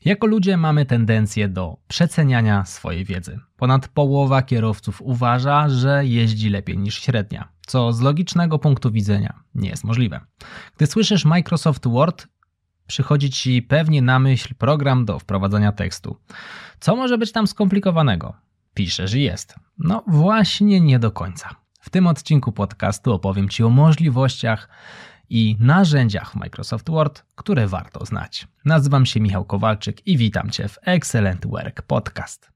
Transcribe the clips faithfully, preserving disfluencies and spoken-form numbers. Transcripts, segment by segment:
Jako ludzie mamy tendencję do przeceniania swojej wiedzy. Ponad połowa kierowców uważa, że jeździ lepiej niż średnia, co z logicznego punktu widzenia nie jest możliwe. Gdy słyszysz Microsoft Word, przychodzi Ci pewnie na myśl program do wprowadzania tekstu. Co może być tam skomplikowanego? Piszesz i jest. No właśnie nie do końca. W tym odcinku podcastu opowiem Ci o możliwościach i narzędziach w Microsoft Word, które warto znać. Nazywam się Michał Kowalczyk i witam Cię w Excellent Work Podcast.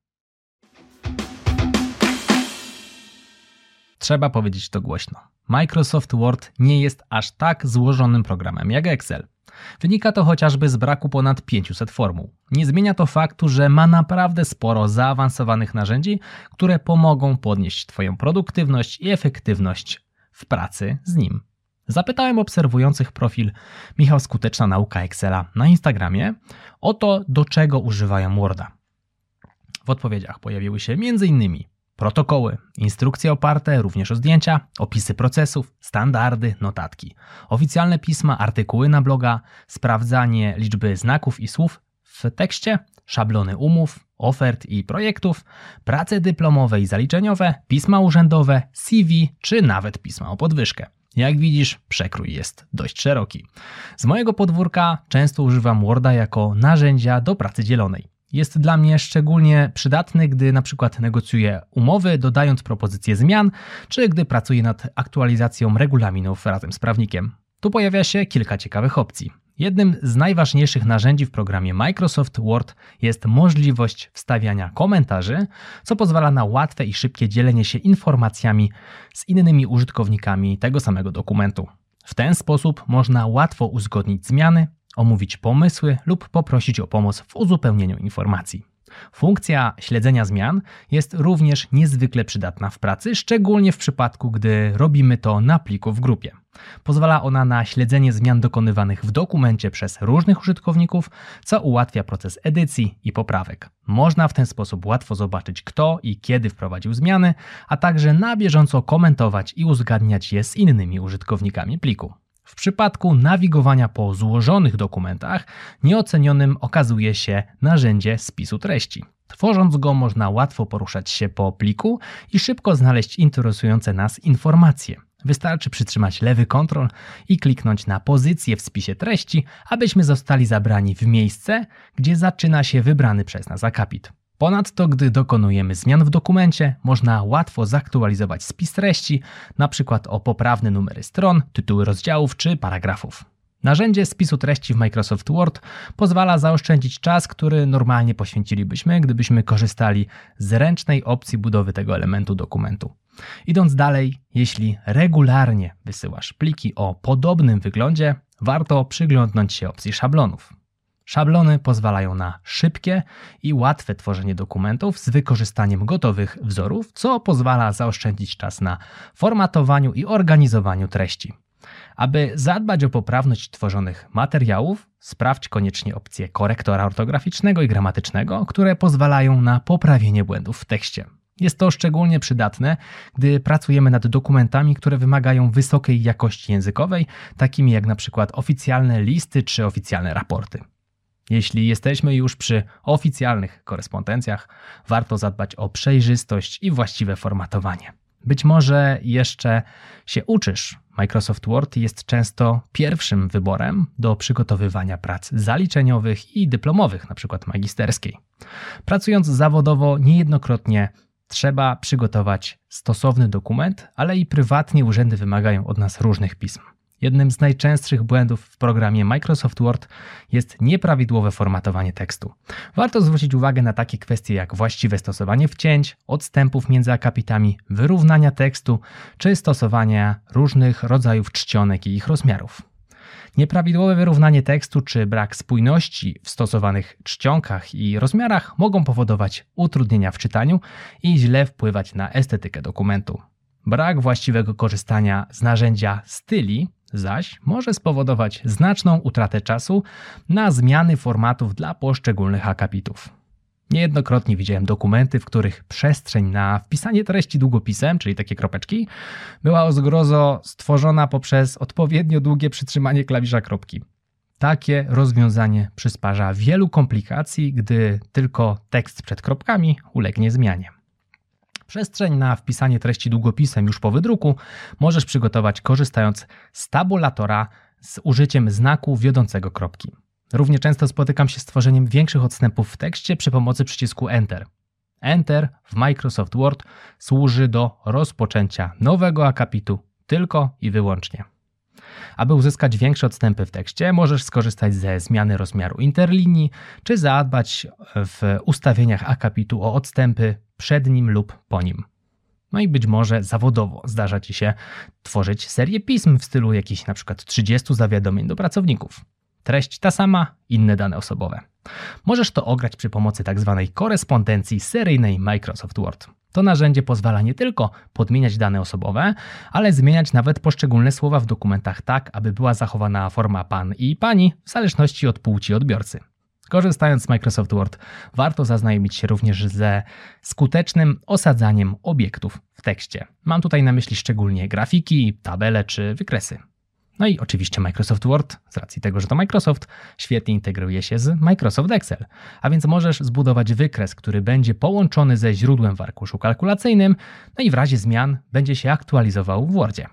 Trzeba powiedzieć to głośno. Microsoft Word nie jest aż tak złożonym programem jak Excel. Wynika to chociażby z braku ponad pięciuset formuł. Nie zmienia to faktu, że ma naprawdę sporo zaawansowanych narzędzi, które pomogą podnieść Twoją produktywność i efektywność w pracy z nim. Zapytałem obserwujących profil Michał Skuteczna Nauka Excela na Instagramie o to, do czego używają Worda. W odpowiedziach pojawiły się m.in. protokoły, instrukcje oparte również o zdjęcia, opisy procesów, standardy, notatki, oficjalne pisma, artykuły na bloga, sprawdzanie liczby znaków i słów w tekście, szablony umów, ofert i projektów, prace dyplomowe i zaliczeniowe, pisma urzędowe, C V czy nawet pisma o podwyżkę. Jak widzisz, przekrój jest dość szeroki. Z mojego podwórka często używam Worda jako narzędzia do pracy dzielonej. Jest dla mnie szczególnie przydatny, gdy na przykład negocjuję umowy, dodając propozycje zmian, czy gdy pracuję nad aktualizacją regulaminów razem z prawnikiem. Tu pojawia się kilka ciekawych opcji. Jednym z najważniejszych narzędzi w programie Microsoft Word jest możliwość wstawiania komentarzy, co pozwala na łatwe i szybkie dzielenie się informacjami z innymi użytkownikami tego samego dokumentu. W ten sposób można łatwo uzgodnić zmiany, omówić pomysły lub poprosić o pomoc w uzupełnieniu informacji. Funkcja śledzenia zmian jest również niezwykle przydatna w pracy, szczególnie w przypadku, gdy robimy to na pliku w grupie. Pozwala ona na śledzenie zmian dokonywanych w dokumencie przez różnych użytkowników, co ułatwia proces edycji i poprawek. Można w ten sposób łatwo zobaczyć, kto i kiedy wprowadził zmiany, a także na bieżąco komentować i uzgadniać je z innymi użytkownikami pliku. W przypadku nawigowania po złożonych dokumentach nieocenionym okazuje się narzędzie spisu treści. Tworząc go można łatwo poruszać się po pliku i szybko znaleźć interesujące nas informacje. Wystarczy przytrzymać lewy kontrol i kliknąć na pozycję w spisie treści, abyśmy zostali zabrani w miejsce, gdzie zaczyna się wybrany przez nas akapit. Ponadto, gdy dokonujemy zmian w dokumencie, można łatwo zaktualizować spis treści, np. o poprawne numery stron, tytuły rozdziałów czy paragrafów. Narzędzie spisu treści w Microsoft Word pozwala zaoszczędzić czas, który normalnie poświęcilibyśmy, gdybyśmy korzystali z ręcznej opcji budowy tego elementu dokumentu. Idąc dalej, jeśli regularnie wysyłasz pliki o podobnym wyglądzie, warto przyglądnąć się opcji szablonów. Szablony pozwalają na szybkie i łatwe tworzenie dokumentów z wykorzystaniem gotowych wzorów, co pozwala zaoszczędzić czas na formatowaniu i organizowaniu treści. Aby zadbać o poprawność tworzonych materiałów, sprawdź koniecznie opcje korektora ortograficznego i gramatycznego, które pozwalają na poprawienie błędów w tekście. Jest to szczególnie przydatne, gdy pracujemy nad dokumentami, które wymagają wysokiej jakości językowej, takimi jak na przykład oficjalne listy czy oficjalne raporty. Jeśli jesteśmy już przy oficjalnych korespondencjach, warto zadbać o przejrzystość i właściwe formatowanie. Być może jeszcze się uczysz. Microsoft Word jest często pierwszym wyborem do przygotowywania prac zaliczeniowych i dyplomowych, np. magisterskiej. Pracując zawodowo niejednokrotnie trzeba przygotować stosowny dokument, ale i prywatnie urzędy wymagają od nas różnych pism. Jednym z najczęstszych błędów w programie Microsoft Word jest nieprawidłowe formatowanie tekstu. Warto zwrócić uwagę na takie kwestie jak właściwe stosowanie wcięć, odstępów między akapitami, wyrównania tekstu czy stosowania różnych rodzajów czcionek i ich rozmiarów. Nieprawidłowe wyrównanie tekstu czy brak spójności w stosowanych czcionkach i rozmiarach mogą powodować utrudnienia w czytaniu i źle wpływać na estetykę dokumentu. Brak właściwego korzystania z narzędzia styli zaś może spowodować znaczną utratę czasu na zmiany formatów dla poszczególnych akapitów. Niejednokrotnie widziałem dokumenty, w których przestrzeń na wpisanie treści długopisem, czyli takie kropeczki, była o zgrozo stworzona poprzez odpowiednio długie przytrzymanie klawisza kropki. Takie rozwiązanie przysparza wielu komplikacji, gdy tylko tekst przed kropkami ulegnie zmianie. Przestrzeń na wpisanie treści długopisem już po wydruku możesz przygotować korzystając z tabulatora z użyciem znaku wiodącego kropki. Równie często spotykam się z tworzeniem większych odstępów w tekście przy pomocy przycisku Enter. Enter w Microsoft Word służy do rozpoczęcia nowego akapitu tylko i wyłącznie. Aby uzyskać większe odstępy w tekście, możesz skorzystać ze zmiany rozmiaru interlinii, czy zadbać w ustawieniach akapitu o odstępy przed nim lub po nim. No i być może zawodowo zdarza Ci się tworzyć serię pism w stylu jakichś np. trzydziestu zawiadomień do pracowników. Treść ta sama, inne dane osobowe. Możesz to ograć przy pomocy tzw. korespondencji seryjnej Microsoft Word. To narzędzie pozwala nie tylko podmieniać dane osobowe, ale zmieniać nawet poszczególne słowa w dokumentach tak, aby była zachowana forma pan i pani w zależności od płci odbiorcy. Korzystając z Microsoft Word, warto zaznajomić się również ze skutecznym osadzaniem obiektów w tekście. Mam tutaj na myśli szczególnie grafiki, tabele czy wykresy. No i oczywiście Microsoft Word, z racji tego, że to Microsoft, świetnie integruje się z Microsoft Excel. A więc możesz zbudować wykres, który będzie połączony ze źródłem w arkuszu kalkulacyjnym, no i w razie zmian będzie się aktualizował w Wordzie.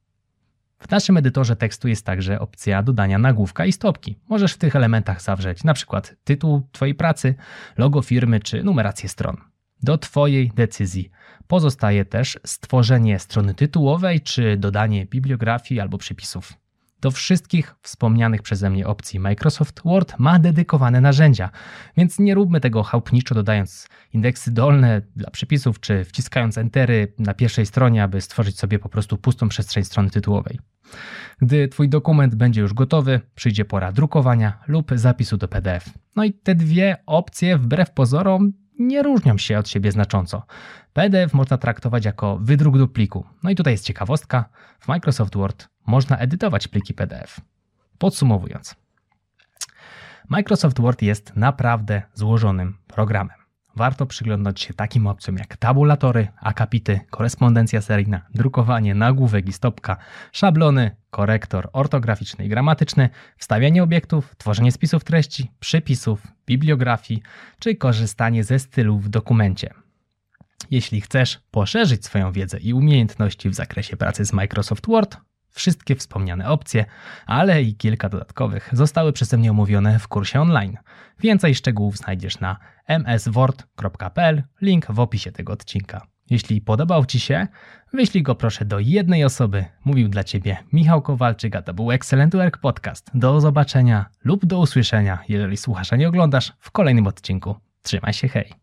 W naszym edytorze tekstu jest także opcja dodania nagłówka i stopki. Możesz w tych elementach zawrzeć np. tytuł Twojej pracy, logo firmy czy numerację stron. Do Twojej decyzji pozostaje też stworzenie strony tytułowej czy dodanie bibliografii albo przypisów. Do wszystkich wspomnianych przeze mnie opcji Microsoft Word ma dedykowane narzędzia, więc nie róbmy tego chałupniczo dodając indeksy dolne dla przypisów czy wciskając entery na pierwszej stronie, aby stworzyć sobie po prostu pustą przestrzeń strony tytułowej. Gdy Twój dokument będzie już gotowy, przyjdzie pora drukowania lub zapisu do P D F. No i te dwie opcje wbrew pozorom nie różnią się od siebie znacząco. P D F można traktować jako wydruk do pliku. No i tutaj jest ciekawostka, w Microsoft Word można edytować pliki P D F. Podsumowując, Microsoft Word jest naprawdę złożonym programem. Warto przyglądać się takim opcjom jak tabulatory, akapity, korespondencja seryjna, drukowanie, nagłówek i stopka, szablony, korektor ortograficzny i gramatyczny, wstawianie obiektów, tworzenie spisów treści, przypisów, bibliografii czy korzystanie ze stylu w dokumencie. Jeśli chcesz poszerzyć swoją wiedzę i umiejętności w zakresie pracy z Microsoft Word, wszystkie wspomniane opcje, ale i kilka dodatkowych zostały przeze mnie omówione w kursie online. Więcej szczegółów znajdziesz na m s word kropka p l, link w opisie tego odcinka. Jeśli podobał Ci się, wyślij go proszę do jednej osoby. Mówił dla Ciebie Michał Kowalczyk, a to był Excellent Work Podcast. Do zobaczenia lub do usłyszenia, jeżeli słuchasz, a nie oglądasz, w kolejnym odcinku. Trzymaj się, hej!